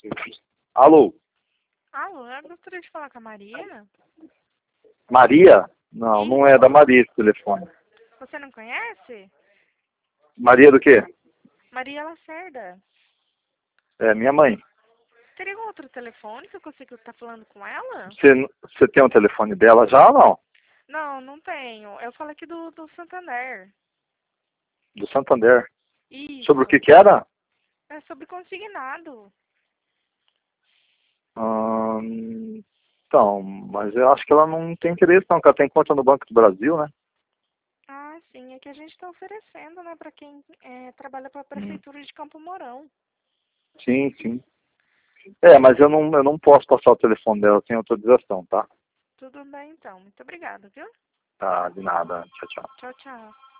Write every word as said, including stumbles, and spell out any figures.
Alô? Alô, eu gostaria de falar com a Maria. Maria? Não, não é da Maria esse telefone. Você não conhece? Maria do quê? Maria Lacerda. É minha mãe. Teria algum outro telefone que eu consiga estar falando com ela? Você, você tem o telefone dela já ou não? Não, não tenho. Eu falo aqui do, do Santander. Do Santander. Isso. Sobre o que que era? É sobre consignado. Hum, então, mas eu acho que ela não tem interesse não, porque ela tem conta no Banco do Brasil, né? Ah, sim. É que a gente está oferecendo, né, para quem é, trabalha para a Hum. Prefeitura de Campo Mourão. Sim, sim. É, mas eu não, eu não posso passar o telefone dela sem autorização, tá? Tudo bem, então. Muito obrigada, viu? Tá, de nada. Tchau, tchau. Tchau, tchau.